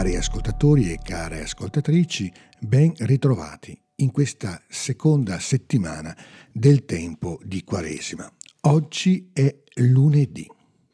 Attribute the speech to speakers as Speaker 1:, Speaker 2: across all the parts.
Speaker 1: Cari ascoltatori e care ascoltatrici, ben ritrovati in questa seconda settimana del tempo di Quaresima. Oggi è lunedì.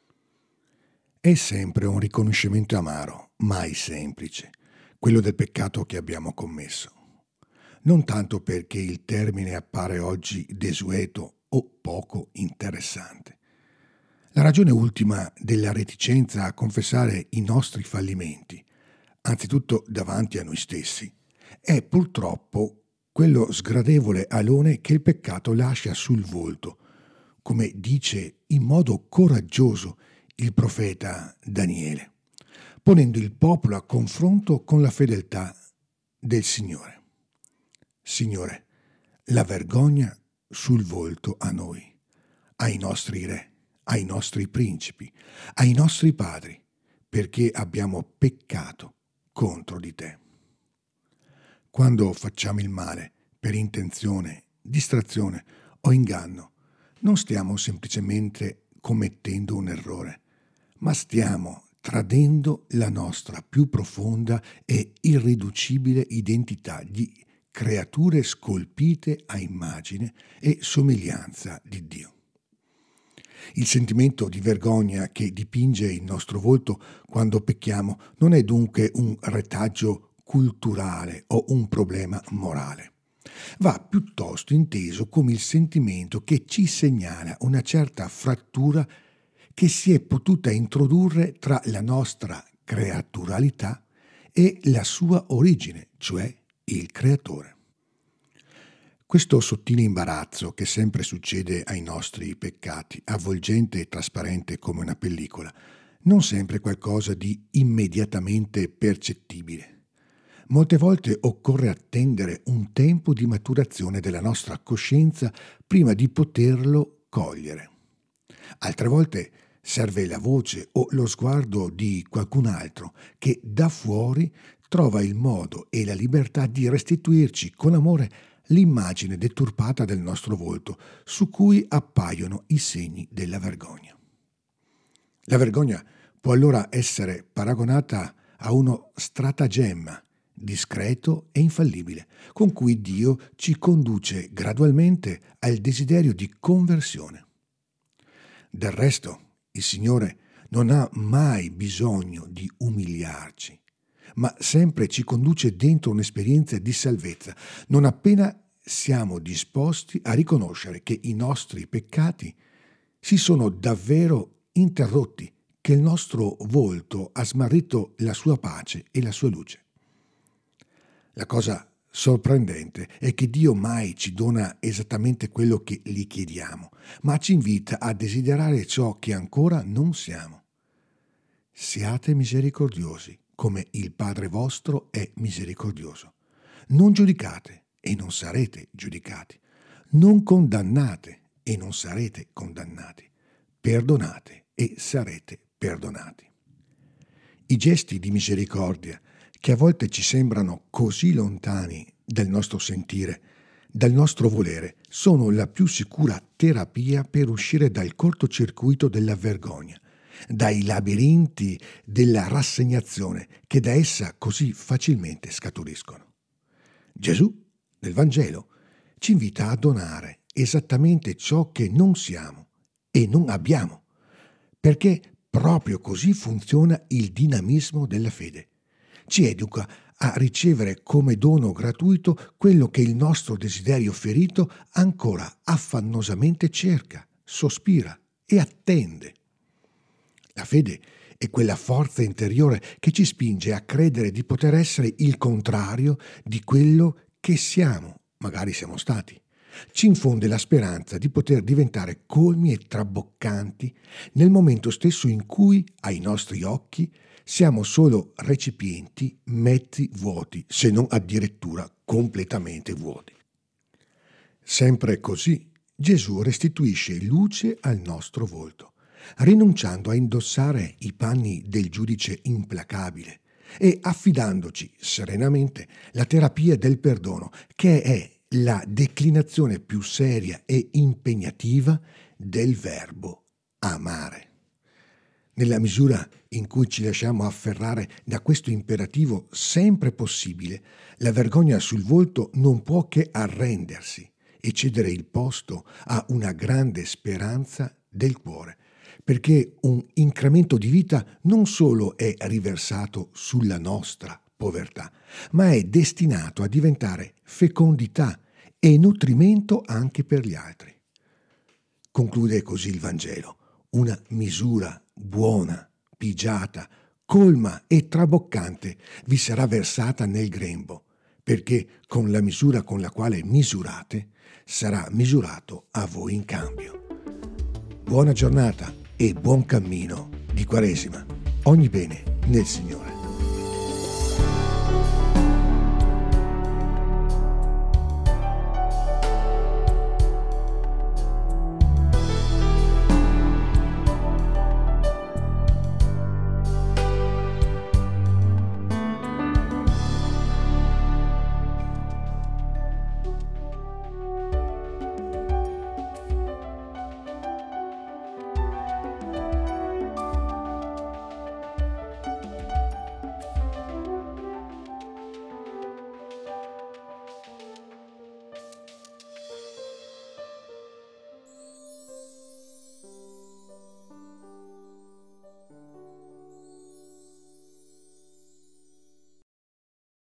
Speaker 1: È sempre un riconoscimento amaro, mai semplice, quello del peccato che abbiamo commesso. Non tanto perché il termine appare oggi desueto o poco interessante. La ragione ultima della reticenza a confessare i nostri fallimenti, anzitutto davanti a noi stessi, è purtroppo quello sgradevole alone che il peccato lascia sul volto, come dice in modo coraggioso il profeta Daniele, ponendo il popolo a confronto con la fedeltà del Signore. Signore, la vergogna sul volto a noi, ai nostri re, ai nostri principi, ai nostri padri, perché abbiamo peccato contro di te. Quando facciamo il male per intenzione, distrazione o inganno, non stiamo semplicemente commettendo un errore, ma stiamo tradendo la nostra più profonda e irriducibile identità di creature scolpite a immagine e somiglianza di Dio. Il sentimento di vergogna che dipinge il nostro volto quando pecchiamo non è dunque un retaggio culturale o un problema morale. Va piuttosto inteso come il sentimento che ci segnala una certa frattura che si è potuta introdurre tra la nostra creaturalità e la sua origine, cioè il creatore. Questo sottile imbarazzo che sempre succede ai nostri peccati, avvolgente e trasparente come una pellicola, non sempre è qualcosa di immediatamente percettibile. Molte volte occorre attendere un tempo di maturazione della nostra coscienza prima di poterlo cogliere. Altre volte serve la voce o lo sguardo di qualcun altro che da fuori trova il modo e la libertà di restituirci con amore l'immagine deturpata del nostro volto, su cui appaiono i segni della vergogna. La vergogna può allora essere paragonata a uno stratagemma discreto e infallibile, con cui Dio ci conduce gradualmente al desiderio di conversione. Del resto, il Signore non ha mai bisogno di umiliarci, ma sempre ci conduce dentro un'esperienza di salvezza, non appena siamo disposti a riconoscere che i nostri peccati si sono davvero interrotti, che il nostro volto ha smarrito la sua pace e la sua luce. La cosa sorprendente è che Dio mai ci dona esattamente quello che gli chiediamo, ma ci invita a desiderare ciò che ancora non siamo. Siate misericordiosi, come il Padre vostro è misericordioso. Non giudicate e non sarete giudicati. Non condannate e non sarete condannati. Perdonate e sarete perdonati. I gesti di misericordia, che a volte ci sembrano così lontani dal nostro sentire, dal nostro volere, sono la più sicura terapia per uscire dal cortocircuito della vergogna, dai labirinti della rassegnazione che da essa così facilmente scaturiscono. Gesù, nel Vangelo, ci invita a donare esattamente ciò che non siamo e non abbiamo, perché proprio così funziona il dinamismo della fede. Ci educa a ricevere come dono gratuito quello che il nostro desiderio ferito ancora affannosamente cerca, sospira e attende. La fede è quella forza interiore che ci spinge a credere di poter essere il contrario di quello che siamo, magari siamo stati. Ci infonde la speranza di poter diventare colmi e traboccanti nel momento stesso in cui, ai nostri occhi, siamo solo recipienti mezzi vuoti, se non addirittura completamente vuoti. Sempre così, Gesù restituisce luce al nostro volto, rinunciando a indossare i panni del giudice implacabile e affidandoci serenamente la terapia del perdono, che è la declinazione più seria e impegnativa del verbo amare. Nella misura in cui ci lasciamo afferrare da questo imperativo sempre possibile, la vergogna sul volto non può che arrendersi e cedere il posto a una grande speranza del cuore, perché un incremento di vita non solo è riversato sulla nostra povertà, ma è destinato a diventare fecondità e nutrimento anche per gli altri. Conclude così il Vangelo: una misura buona, pigiata, colma e traboccante vi sarà versata nel grembo, perché con la misura con la quale misurate sarà misurato a voi in cambio. Buona giornata e buon cammino di Quaresima. Ogni bene nel Signore.